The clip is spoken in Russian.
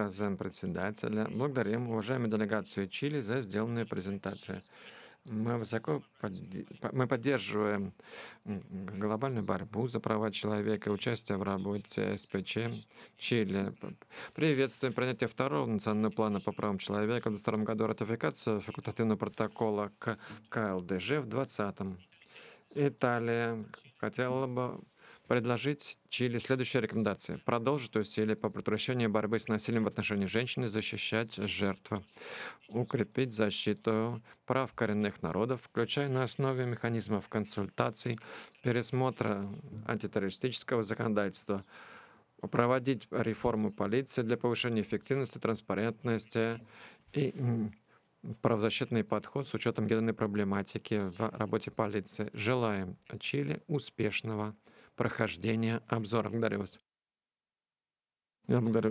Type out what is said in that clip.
Спасибо зампредседателя. Благодарим уважаемую делегацию Чили за сделанную презентацию. Мы поддерживаем глобальную борьбу за права человека и участие в работе СПЧ Чили. Приветствуем принятие второго национального плана по правам человека в 2022 году, ратификацию факультативного протокола к КЛДЖ в 2020. Италия хотела бы предложить Чили следующие рекомендации. Продолжить усилия по предотвращению борьбы с насилием в отношении женщин и защищать жертв. Укрепить защиту прав коренных народов, включая на основе механизмов консультаций, пересмотра антитеррористического законодательства. Проводить реформу полиции для повышения эффективности, транспарентности и правозащитный подход с учетом гендерной проблематики в работе полиции. Желаем Чили успешного прохождения обзора. Благодарю вас. Я благодарю.